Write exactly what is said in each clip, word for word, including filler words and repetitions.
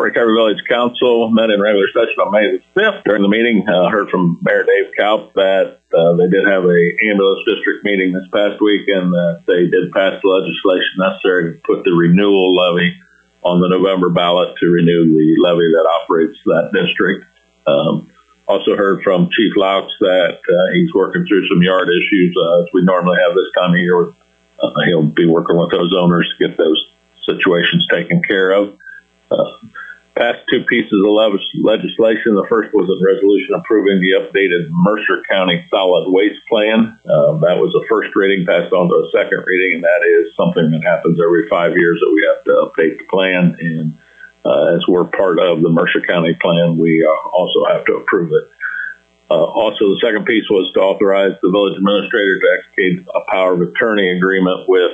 Fort Recovery Village Council met in regular session on May the fifth. During the meeting, I uh, heard from Mayor Dave Kaup that uh, they did have a ambulance district meeting this past week, and that they did pass the legislation necessary to put the renewal levy on the November ballot to renew the levy that operates that district. Um, also heard from Chief Laux that uh, he's working through some yard issues uh, as we normally have this time of year. Uh, he'll be working with those owners to get those situations taken care of. Uh, passed two pieces of legislation. The first was a resolution approving the updated Mercer County Solid Waste Plan. Uh, that was a first reading, passed on to a second reading, and that is something that happens every five years that we have to update the plan. And uh, as we're part of the Mercer County plan, we uh, also have to approve it. Uh, also, the second piece was to authorize the village administrator to execute a power of attorney agreement with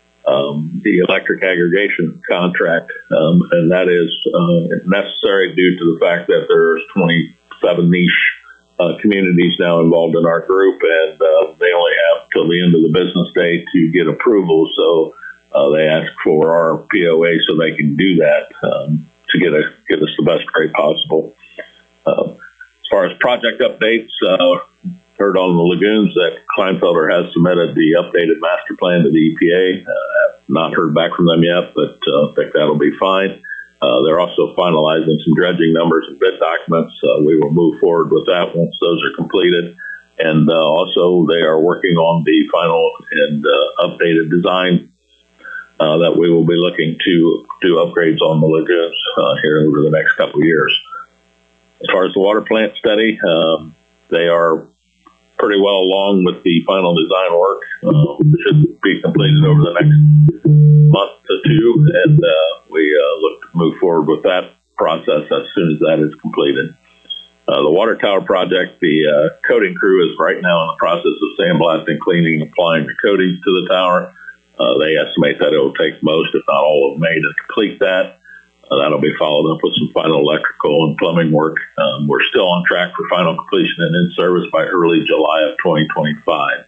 Um, the electric aggregation contract, um, and that is uh, necessary due to the fact that there's twenty-seven niche uh, communities now involved in our group, and uh, they only have till the end of the business day to get approval. So uh, they ask for our P O A so they can do that um, to get a, get us the best rate possible. Uh, as far as project updates, uh, heard on the lagoons that Kleinfelder has submitted the updated master plan to the E P A. Uh, have not heard back from them yet, but uh, I think that'll be fine. Uh, they're also finalizing some dredging numbers and bid documents. Uh, we will move forward with that once those are completed. And uh, also they are working on the final and uh, updated design uh, that we will be looking to do upgrades on the lagoons uh, here over the next couple of years. As far as the water plant study, um, they are pretty well along with the final design work. Uh, it should be completed over the next month to two, and uh, we uh, look to move forward with that process as soon as that is completed. Uh, the water tower project, the uh, coating crew is right now in the process of sandblasting, cleaning, applying the coatings to the tower. Uh, they estimate that it will take most, if not all of May to complete that. Uh, that'll be followed up with some final electrical and plumbing work. Um, we're still on track for final completion and in service by early July of twenty twenty-five.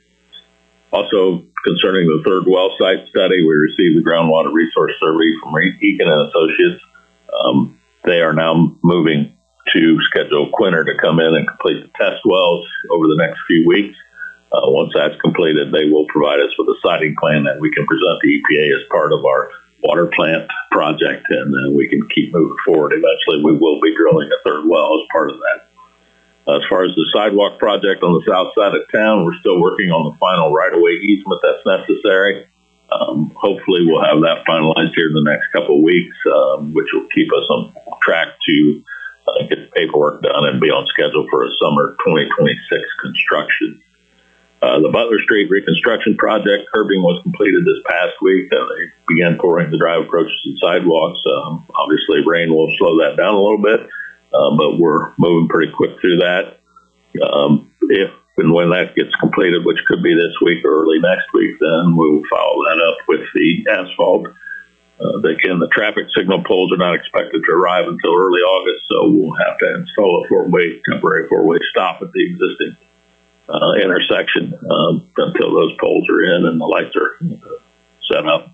Also, concerning the third well site study, we received the groundwater resource survey from Eakin and Associates. Um, they are now moving to schedule Quinter to come in and complete the test wells over the next few weeks. Uh, once that's completed, they will provide us with a siting plan that we can present to E P A as part of our water plant project, and then we can keep moving forward. Eventually, we will be drilling a third well as part of that. As far as the sidewalk project on the south side of town, we're still working on the final right-of-way easement that's necessary. Um, hopefully, we'll have that finalized here in the next couple of weeks, um, which will keep us on track to uh, get the paperwork done and be on schedule for a summer twenty twenty-six construction. Uh, the Butler Street reconstruction project curbing was completed this past week. Uh, they began pouring the drive approaches and sidewalks. Um, obviously, rain will slow that down a little bit, uh, but we're moving pretty quick through that. Um, if and when that gets completed, which could be this week or early next week, then we will follow that up with the asphalt. Uh, again, the traffic signal poles are not expected to arrive until early August, so we'll have to install a four-way, temporary four-way stop at the existing Uh, intersection um, until those poles are in and the lights are uh, set up.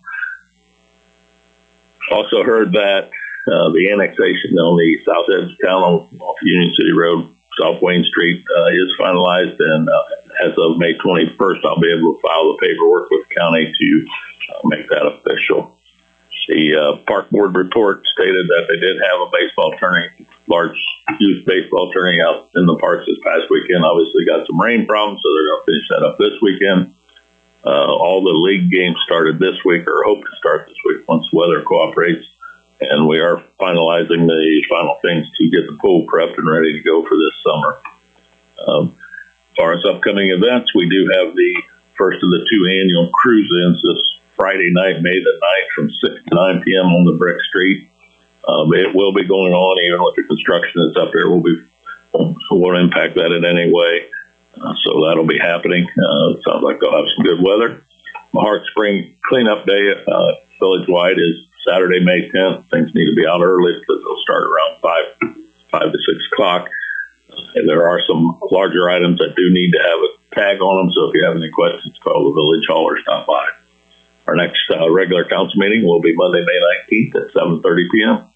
Also heard that uh, the annexation on the south edge of town on, off Union City Road, South Wayne Street, uh, is finalized, and uh, as of May twenty-first, I'll be able to file the paperwork with the county to uh, make that official. The uh, park board report stated that they did have a baseball tourney, large youth baseball tourney out in the parks this past weekend. Obviously got some rain problems, so they're going to finish that up this weekend. Uh, all the league games started this week, or hope to start this week once the weather cooperates. And we are finalizing the final things to get the pool prepped and ready to go for this summer. Um, as far as upcoming events, we do have the first of the two annual cruise-ins this Friday night, May the ninth, from six to nine p.m. on the Brick Street. Um, it will be going on even with the construction that's up there. We'll be, so won't impact that in any way. Uh, so that'll be happening. Uh, it sounds like they'll have some good weather. Mahart Spring Cleanup Day, uh, village-wide, is Saturday, May tenth. Things need to be out early because they'll start around five, five to six o'clock. Uh, and there are some larger items that do need to have a tag on them. So if you have any questions, call the village hall or stop by. Our next uh, regular council meeting will be Monday, May nineteenth at seven thirty p.m.